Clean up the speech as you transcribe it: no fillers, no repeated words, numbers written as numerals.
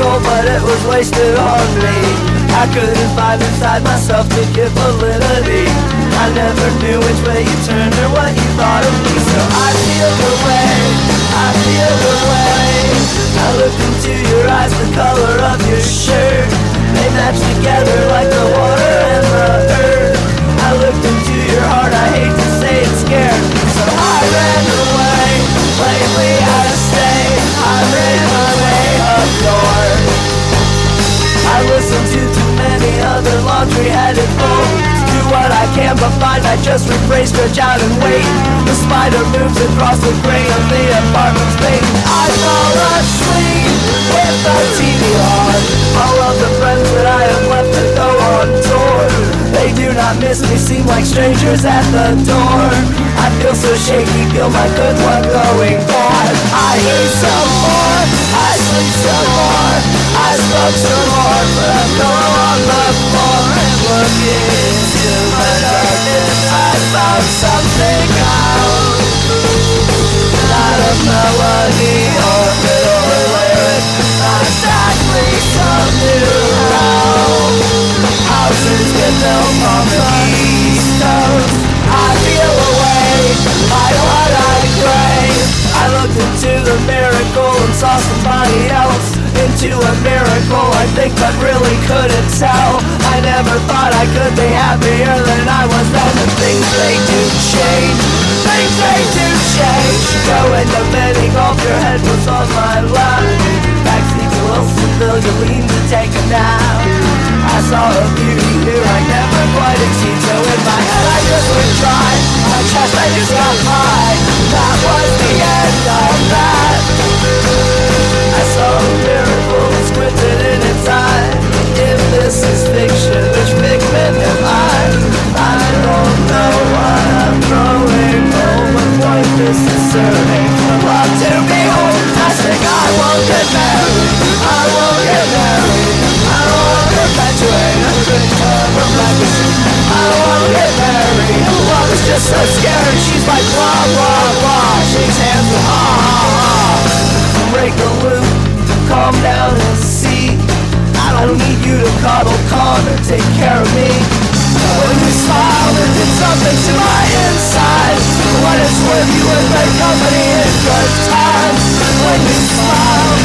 miracle, but it was wasted on me. I couldn't find inside myself to give validity. I never knew which way you turned or what you thought of me. So I feel the way, I feel the way. I looked into your eyes, the color of your shirt, they match together like the water and the earth. I looked into your heart, I hate to say it scared me. So I ran away, lately I stay. I made my way up north. I listened to too many other laundry-headed folks. Do what I can but find I just rephrase, stretch out and wait. The spider moves across the grain of the apartment space. I fall asleep with the TV on. All of the friends that I have left to go on tour, they do not miss me, seem like strangers at the door. I feel so shaky, feel my good luck going bad. I eat some more, I sleep some more, I smoke some more, but I'm going on the floor and looking into the darkness. I found something out, not a melody or middle or lyric, not exactly some new house. Houses get built on the East Coast. I feel away by what I crave. I looked into the miracle and saw somebody else. Into a miracle I think but really couldn't tell. I never thought I could be happier than I was then. And things they do change, things they do change. Go into mini golf, your head was on my lap. Backseat to Wilsonville, you lean to take a nap. I saw a beauty who I never quite exceed. So in my head I just went dry, my chest I just got high. That was the end of that. I saw a miracle squinted in its eye. If this is fiction, which figment am I? I don't know what I'm growing old. What point this is serving? I love to be old. I think I won't get married, I won't get married. I won't perpetuate a good cover legacy. I won't get married. Love is just so scary. She's like blah blah blah. Shakes hands with ha ha ha. Break the loop, calm down and see. I don't need you to cuddle, calm or take care of me. When you smile, it did something to my insides. When it's with you in good company in good times. When you smile,